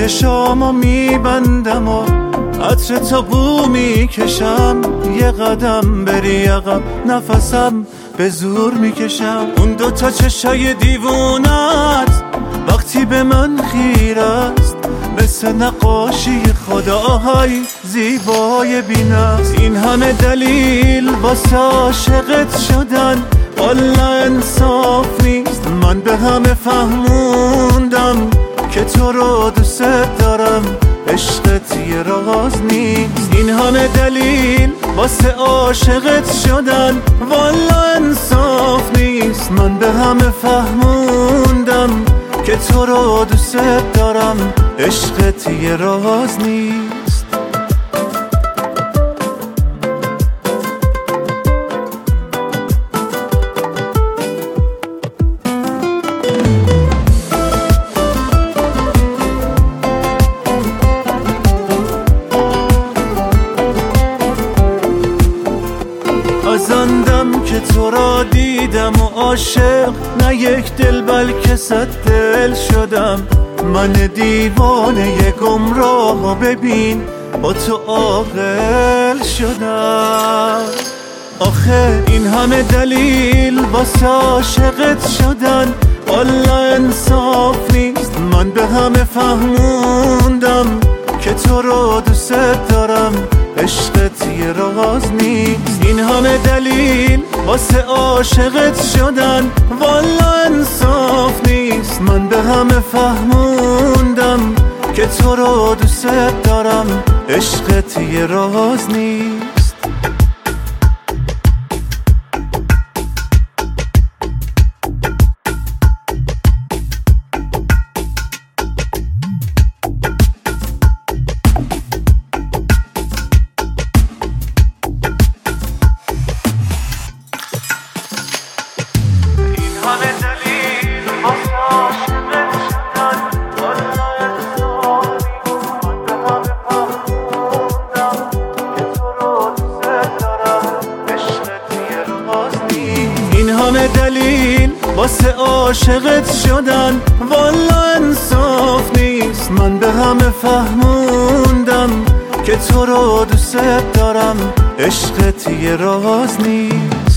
چشامو میبندم و عطر تا بو میکشم، یه قدم بری عقب نفسم به زور میکشم. اون دوتا چشای دیوونت وقتی به من خیره است، مثل نقاشی خداهای زیبای بی‌نقص. این همه دلیل واسه عاشقت شدن والا انصاف نیست. من به همه فهموندم که تو رو دوست دارم، عشقت یه راز نیست. این همه دلیل واسه عاشقت شدن والا انصاف نیست. من به همه فهموندم که تو رو دوست دارم، عشقت یه راز نیست. ازندم که تو را دیدم و عاشق نه یک دل بلکه 100 دل شدم. من دیوانه گمراه و ببین با تو عاقل شدم. آخه این همه دلیل واسه عاشقت شدن والا انصاف نیست. من به همه فهموندم که تو رو دوست دارم، عشقت یه راز نیست. این همه دلیل واسه عاشقت شدن والا انصاف نیست. من به همه فهموندم که تو رو دوست دارم، عشقت یه راز نیست. همه دلیل واسه عاشقت شدن والا انصاف نیست. من به همه فهموندم که تو رو دوست دارم، عشقت یه راز نیست.